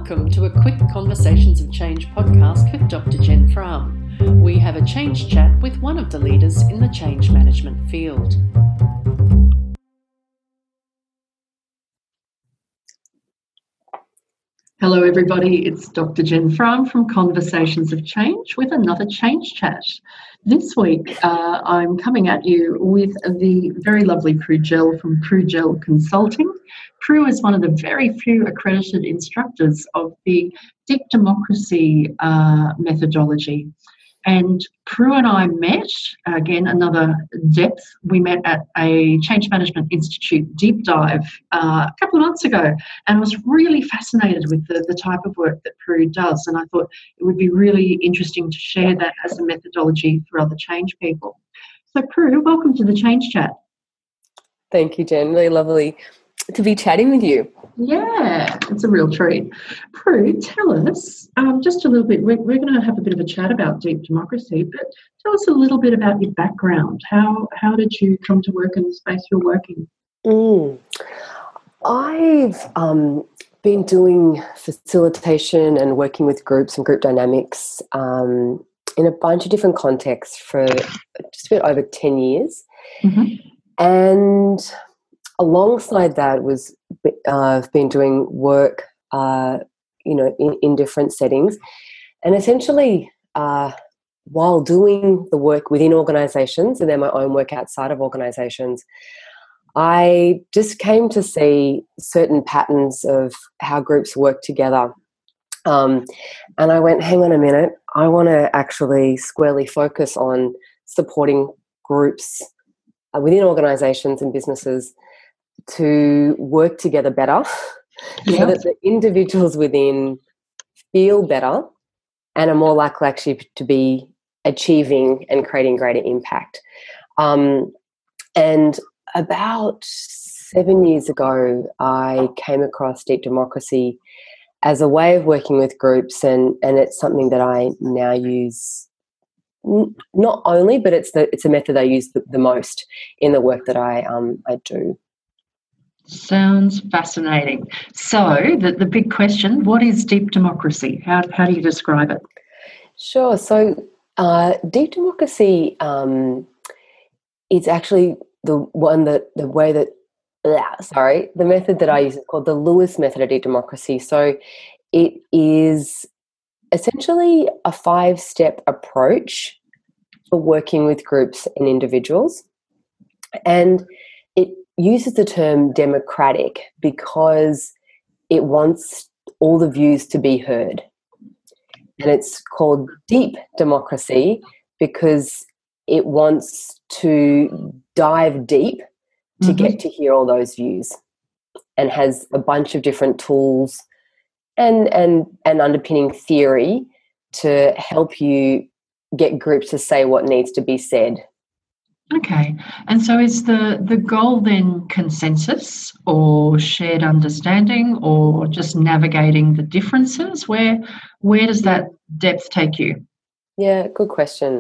Welcome to a quick Conversations of Change podcast with Dr. Jen Fram. We have a change chat with one of the leaders in the change management field. Hello everybody, it's Dr. Jen Fram from Conversations of Change with another change chat. This week I'm coming at you with the very lovely Prue Gell from Prue Gell Consulting. Prue is one of the very few accredited instructors of the Deep Democracy methodology. And Prue and I met, again, another depth. We met at a Change Management Institute deep dive a couple of months ago and was really fascinated with the type of work that Prue does. And I thought it would be really interesting to share that as a methodology for other change people. So Prue, welcome to the Change Chat. Thank you, Jen. Really lovely to be chatting with you. Yeah, it's a real treat. Prue, tell us just a little bit. We're going to have a bit of a chat about Deep Democracy, but tell us a little bit about your background. How did you come to work in the space you're working? I've been doing facilitation and working with groups and group dynamics in a bunch of different contexts for just a bit over 10 years. Mm-hmm. And alongside that I've been doing work, in different settings, and essentially while doing the work within organisations and then my own work outside of organisations, I just came to see certain patterns of how groups work together, and I went, hang on a minute, I want to actually squarely focus on supporting groups within organisations and businesses to work together better so that the individuals within feel better and are more likely actually to be achieving and creating greater impact. And about 7 years ago, I came across Deep Democracy as a way of working with groups, and it's something that I now use not only, but it's a method I use the most in the work that I do. Sounds fascinating. So the big question, what is Deep Democracy? How do you describe it? Sure. So Deep Democracy is actually the method that I use is called the Lewis method of Deep Democracy. So it is essentially a 5-step approach for working with groups and individuals. And it uses the term democratic because it wants all the views to be heard. And it's called Deep Democracy because it wants to dive deep to get to hear all those views, and has a bunch of different tools and underpinning theory to help you get groups to say what needs to be said. Okay, and so is the goal then consensus or shared understanding or just navigating the differences? Where does that depth take you? Yeah, good question.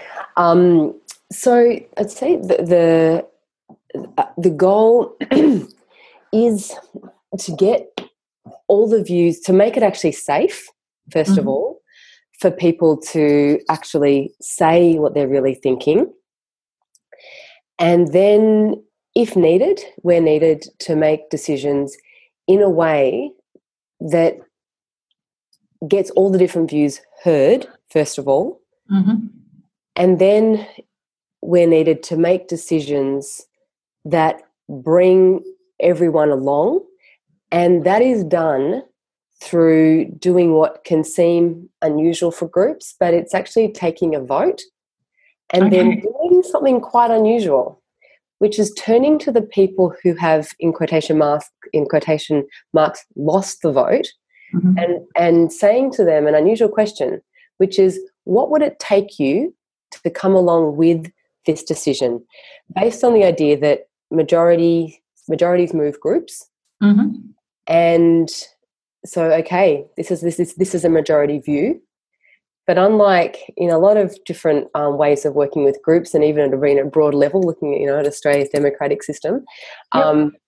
So I'd say the goal is to get all the views, to make it actually safe, first of all, for people to actually say what they're really thinking. And then, if needed, we're needed to make decisions in a way that gets all the different views heard, first of all. Mm-hmm. And then we're needed to make decisions that bring everyone along. And that is done through doing what can seem unusual for groups, but it's actually taking a vote. And then doing something quite unusual, which is turning to the people who have, in quotation marks, lost the vote, and saying to them an unusual question, which is, what would it take you to come along with this decision? Based on the idea that majorities move groups, and so this is a majority view. But unlike in a lot of different ways of working with groups, and even at a broad level, looking at Australia's democratic system,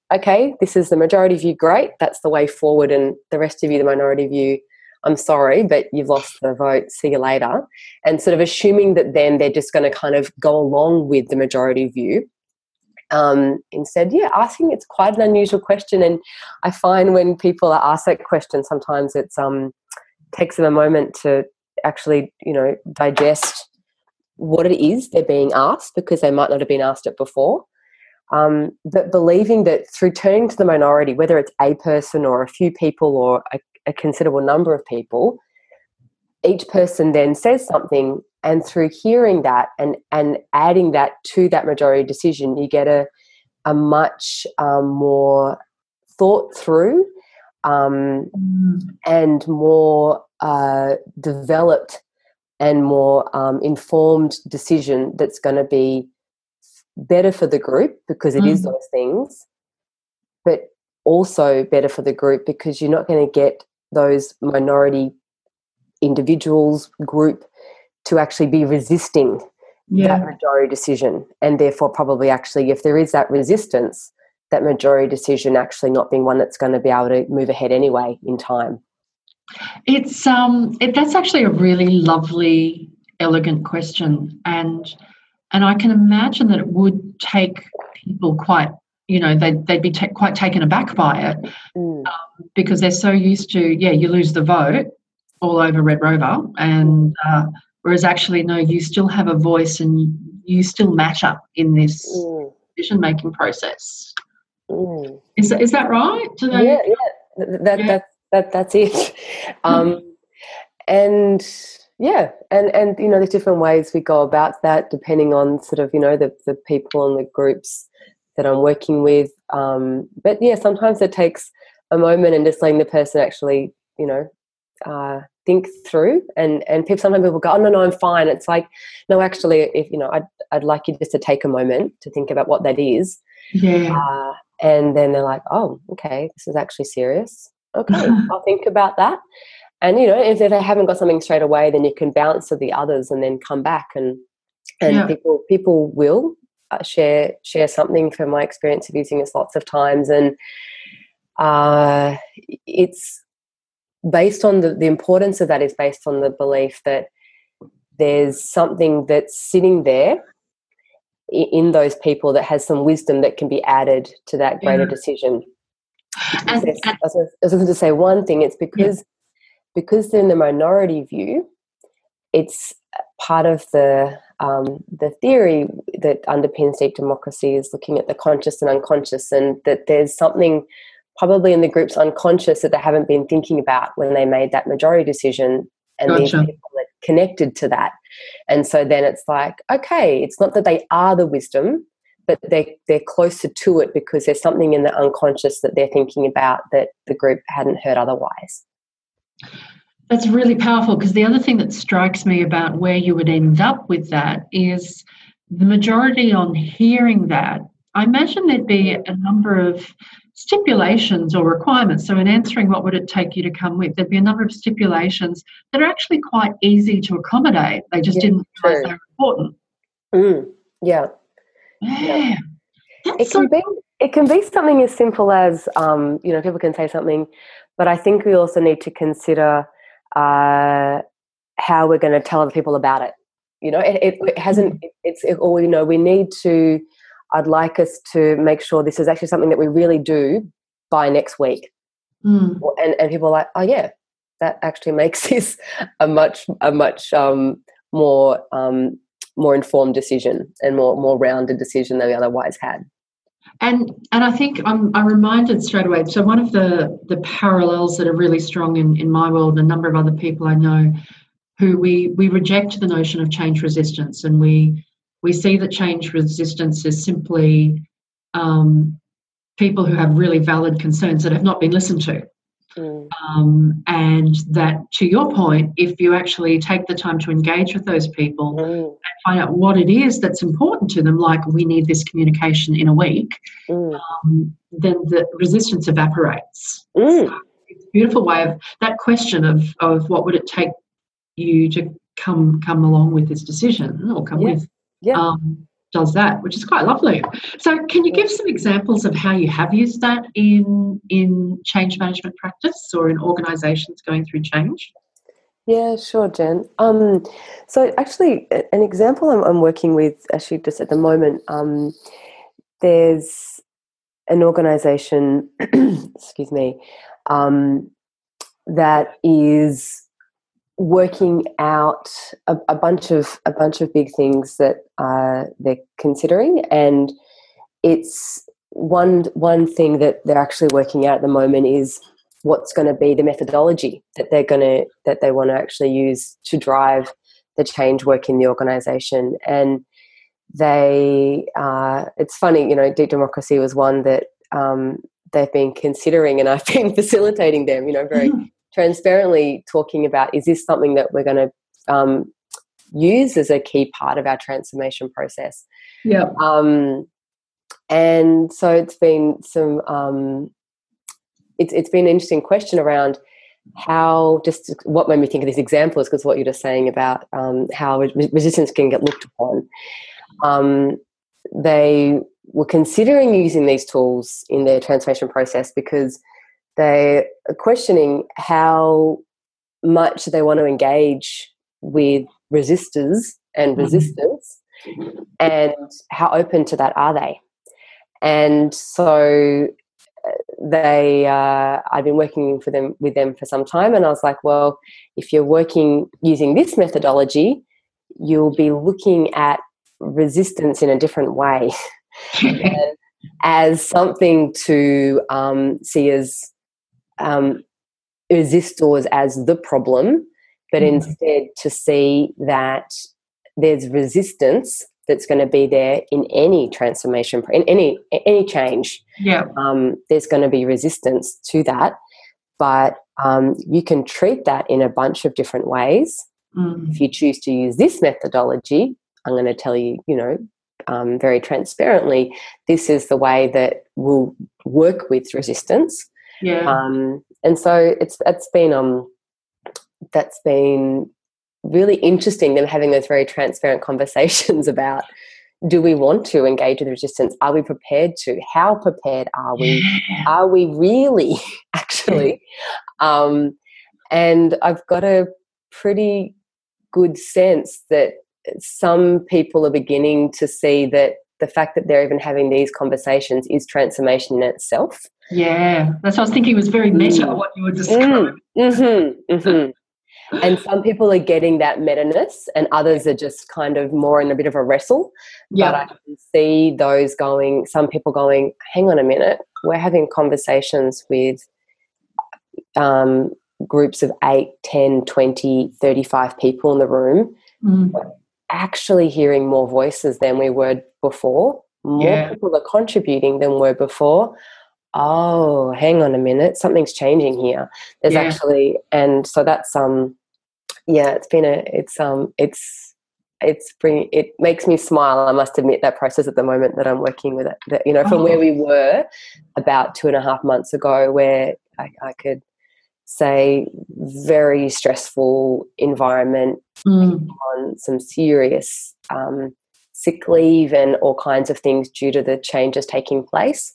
okay, this is the majority view, great, that's the way forward, and the rest of you, the minority view, I'm sorry, but you've lost the vote, see you later. And sort of assuming that then they're just going to kind of go along with the majority view. Instead, asking it's quite an unusual question. And I find when people are asked that question, sometimes it's takes them a moment to actually, digest what it is they're being asked, because they might not have been asked it before. But believing that through turning to the minority, whether it's a person or a few people or a considerable number of people, each person then says something, and through hearing that and adding that to that majority decision, you get a much more thought through and more developed and more informed decision that's going to be better for the group, because it is those things, but also better for the group because you're not going to get those minority individuals, group, to actually be resisting that majority decision, and therefore probably actually, if there is that resistance, that majority decision actually not being one that's going to be able to move ahead anyway in time. It's that's actually a really lovely, elegant question, and I can imagine that it would take people quite, they'd be quite taken aback by it because they're so used to, you lose the vote all over Red Rover, and whereas actually, no, you still have a voice and you still matter in this decision-making process. Is that right? That's it. And there's different ways we go about that depending on sort of, the people and the groups that I'm working with. But sometimes it takes a moment and just letting the person actually, think through, and sometimes people go, oh, no, I'm fine. It's like, no, actually, if I'd like you just to take a moment to think about what that is. And then they're like, oh, okay, this is actually serious. Okay, I'll think about that. And if they haven't got something straight away, then you can bounce to the others and then come back, and people will share something from my experience of using this lots of times, and it's based on the importance of that is based on the belief that there's something that's sitting there in those people that has some wisdom that can be added to that greater decision. I was going to say one thing. It's because they're in the minority view, it's part of the theory that underpins deep democracy is looking at the conscious and unconscious, and that there's something probably in the group's unconscious that they haven't been thinking about when they made that majority decision, and these people are connected to that. And so then it's like, okay, it's not that they are the wisdom, but they're closer to it because there's something in the unconscious that they're thinking about that the group hadn't heard otherwise. That's really powerful, because the other thing that strikes me about where you would end up with that is the majority on hearing that. I imagine there'd be a number of stipulations or requirements. So in answering what would it take you to come with, there'd be a number of stipulations that are actually quite easy to accommodate. They just didn't realise they were important. It can be something as simple as people can say something, but I think we also need to consider how we're going to tell other people about it. It hasn't. We need to. I'd like us to make sure this is actually something that we really do by next week. And people are like, oh yeah, that actually makes this a much more informed decision and more rounded decision than we otherwise had. And I think I'm reminded straight away. So one of the parallels that are really strong in my world, and a number of other people I know, who we reject the notion of change resistance, and we see that change resistance is simply people who have really valid concerns that have not been listened to. And that, to your point, if you actually take the time to engage with those people and find out what it is that's important to them, like we need this communication in a week, then the resistance evaporates. So it's a beautiful way of that question of what would it take you to come along with this decision or come with. does that, which is quite lovely. So can you give some examples of how you have used that in change management practice or in organisations going through change? Yeah, sure, Jen. So actually, an example I'm working with actually just at the moment, there's an organisation, excuse me, that is working out a bunch of big things that they're considering, and it's one thing that they're actually working out at the moment is what's going to be the methodology that they want to actually use to drive the change work in the organisation. And it's funny, deep democracy was one that they've been considering, and I've been facilitating them, very transparently talking about, is this something that we're going to use as a key part of our transformation process? Yeah. And so it's been it's been an interesting question around how, just what made me think of this example is because what you're just saying about how resistance can get looked upon. They were considering using these tools in their transformation process because they are questioning how much they want to engage with resistors and resistance, and how open to that are they. And so I've been working with them for some time, and I was like, well, if you're working using this methodology, you'll be looking at resistance in a different way and as something to see as resistors as the problem, but instead to see that there's resistance that's going to be there in any transformation, in any change. Yeah. There's going to be resistance to that, but you can treat that in a bunch of different ways. If you choose to use this methodology, I'm going to tell you, very transparently, this is the way that we'll work with resistance. Yeah. And so that's been really interesting, them having those very transparent conversations about, do we want to engage with resistance? Are we prepared to? How prepared are we? Are we really actually? And I've got a pretty good sense that some people are beginning to see that the fact that they're even having these conversations is transformation in itself. Yeah, that's what I was thinking. It was very meta, what you were describing. And some people are getting that meta-ness, and others are just kind of more in a bit of a wrestle. Yep. But I can see some people going, hang on a minute, we're having conversations with groups of 8, 10, 20, 35 people in the room, actually hearing more voices than we were before. More people are contributing than were before. Oh, hang on a minute, something's changing here. There's actually, and so that's it makes me smile. I must admit, that process at the moment that I'm working with it, from where we were about 2.5 months ago, where I could say very stressful environment, on some serious sick leave and all kinds of things due to the changes taking place.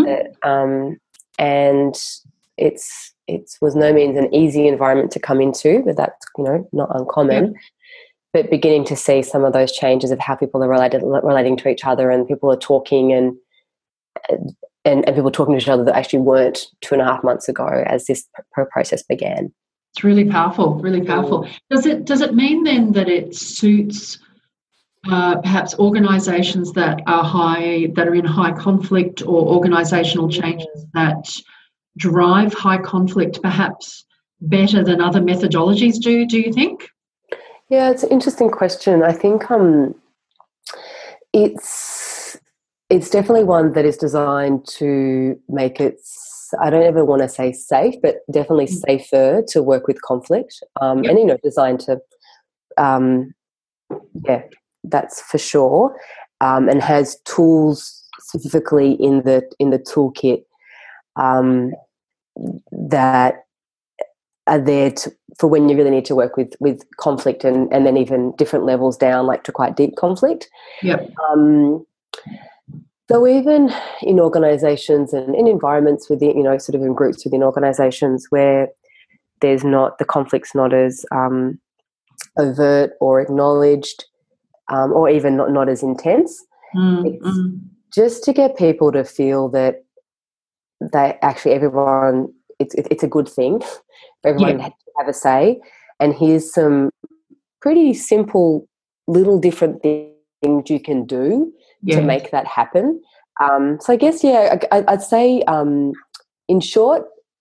And it was no means an easy environment to come into, but that's not uncommon. But beginning to see some of those changes of how people are relating to each other, and people are talking and people talking to each other that actually weren't 2.5 months ago as this process began. It's really powerful, really powerful. Does it mean then that it suits perhaps organisations that are in high conflict, or organisational changes that drive high conflict perhaps better than other methodologies do you think? Yeah, it's an interesting question. I think it's definitely one that is designed to make it, I don't ever want to say safe, but definitely safer to work with conflict, and designed to that's for sure, and has tools specifically in the toolkit that are there for when you really need to work with conflict and then even different levels down, like to quite deep conflict. Yep. So even in organisations and in environments within, sort of in groups within organisations where there's not, the conflict's not as overt or acknowledged, or even not as intense, it's just to get people to feel that they actually, everyone, it's a good thing for everyone to have a say. And here's some pretty simple little different things you can do to make that happen. So I guess, I'd say in short,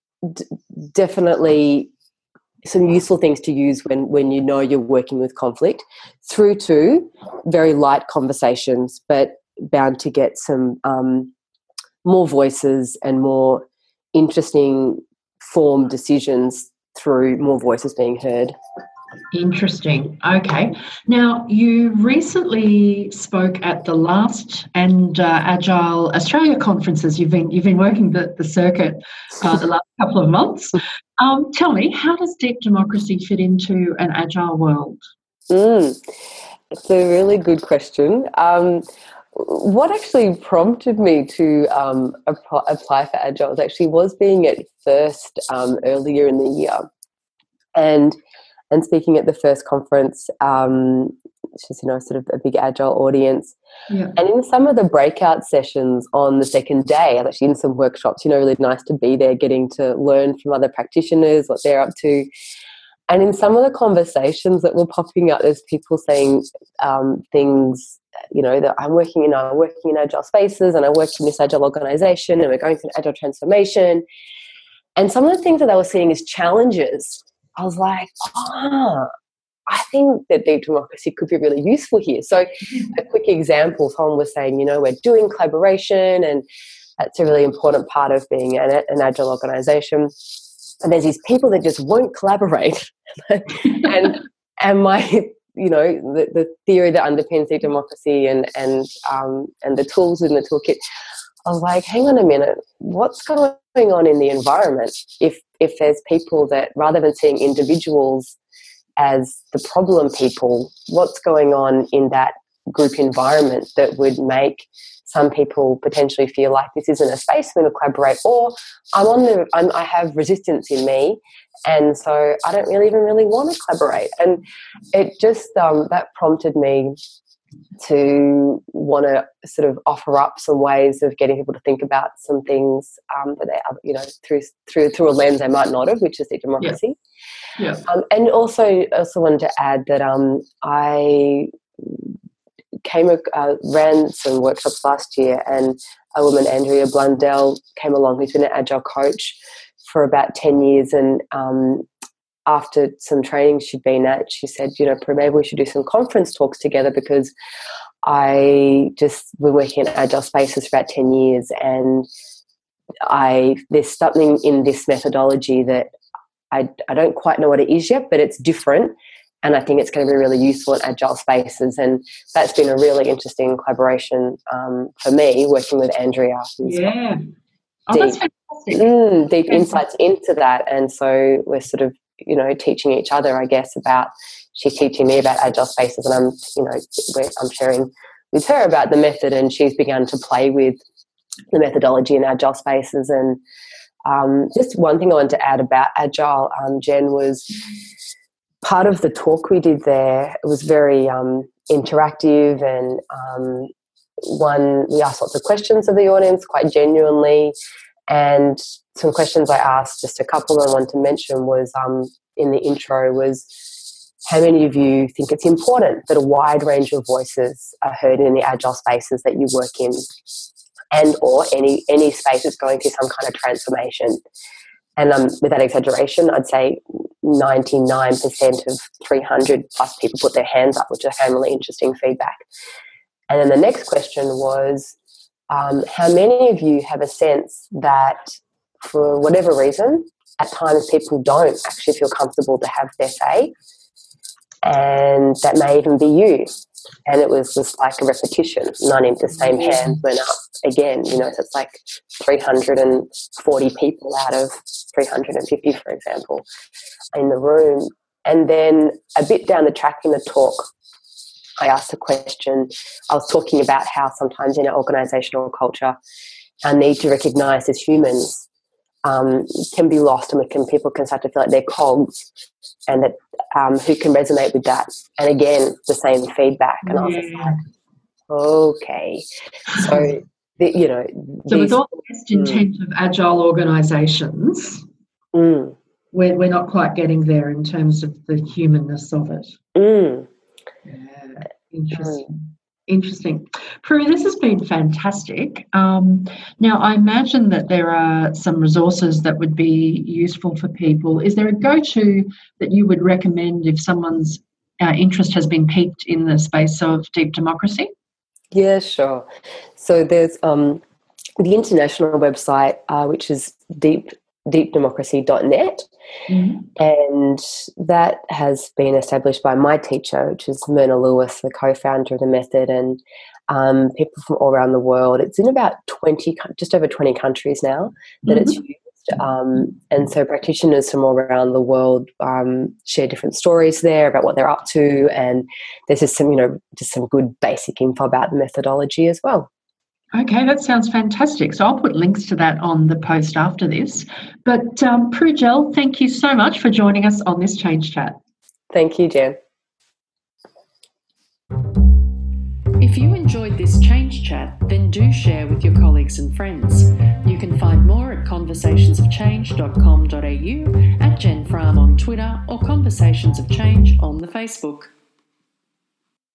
definitely some useful things to use when you're working with conflict, through to very light conversations, but bound to get some more voices and more interesting formed decisions through more voices being heard. Interesting. Okay. Now, you recently spoke at the last and Agile Australia conferences. You've been working the circuit the last couple of months. Tell me, how does deep democracy fit into an Agile world? It's a really good question. What actually prompted me to apply for Agile was being at FIRST earlier in the year, and speaking at the FIRST conference, which is sort of a big Agile audience. Yeah. And in some of the breakout sessions on the second day, I was actually in some workshops. Really nice to be there, getting to learn from other practitioners what they're up to. And in some of the conversations that were popping up, there's people saying things, that I'm working in Agile spaces, and I work in this Agile organization, and we're going through an Agile transformation. And some of the things that they were seeing as challenges, I was like, I think that deep democracy could be really useful here. So a quick example, someone was saying, we're doing collaboration, and that's a really important part of being an Agile organization. And there's these people that just won't collaborate. and my, the theory that underpins deep democracy and the tools in the toolkit, I was like, hang on a minute, what's going on in the environment if there's people that, rather than seeing individuals as the problem people, what's going on in that group environment that would make some people potentially feel like this isn't a space for me to collaborate, or I have resistance in me, and so I don't even really want to collaborate. And it just that prompted me to want to sort of offer up some ways of getting people to think about some things that they, through a lens they might not have, which is deep democracy. Yeah. And also wanted to add that I ran some workshops last year, and a woman, Andrea Blundell, came along, who's been an Agile coach for about 10 years, and after some training she'd been at, she said, Prue, maybe we should do some conference talks together, because I just been working in Agile spaces for about 10 years, and there's something in this methodology that I don't quite know what it is yet, but it's different, and I think it's going to be really useful in Agile spaces. And that's been a really interesting collaboration for me, working with Andrea. Yeah. That's fantastic. Deep insights into that. And so we're sort of, teaching each other, I guess, about, she's teaching me about Agile spaces, and I'm sharing with her about the method, and she's begun to play with the methodology in Agile spaces. And just one thing I wanted to add about Agile, Jen, was part of the talk we did there. It was very interactive, and we asked lots of questions of the audience quite genuinely, and some questions I asked, just a couple I wanted to mention was in the intro, was how many of you think it's important that a wide range of voices are heard in the Agile spaces that you work in, and or any space that's going through some kind of transformation? And without exaggeration, I'd say 99% of 300 plus people put their hands up, which I found really interesting feedback. And then the next question was, how many of you have a sense that for whatever reason, at times people don't actually feel comfortable to have their say, and that may even be you. And it was just like a repetition. 19, the same hands went up again, so it's like 340 people out of 350, for example, in the room. And then a bit down the track in the talk, I asked a question. I was talking about how sometimes in our organisational culture, our need to recognise as humans can be lost, and people can start to feel like they're cogs, and that who can resonate with that. And again, the same feedback. And I was just like, okay. So, so with all the best intent of agile organisations, we're not quite getting there in terms of the humanness of it. Yeah, interesting. Prue, this has been fantastic. Now, I imagine that there are some resources that would be useful for people. Is there a go-to that you would recommend if someone's interest has been piqued in the space of deep democracy? Yeah, sure. So there's the international website, which is deepdemocracy.net. And that has been established by my teacher, which is Myrna Lewis, the co-founder of the method, and people from all around the world. It's in about just over 20 countries now that it's used. And so practitioners from all around the world share different stories there about what they're up to, and there's just some good basic info about the methodology as well. Okay, that sounds fantastic. So I'll put links to that on the post after this. But Prue Gell, thank you so much for joining us on this Change Chat. Thank you, Jen. If you enjoyed this Change Chat, then do share with your colleagues and friends. You can find more at conversationsofchange.com.au, at Jen Fram on Twitter, or Conversations of Change on the Facebook.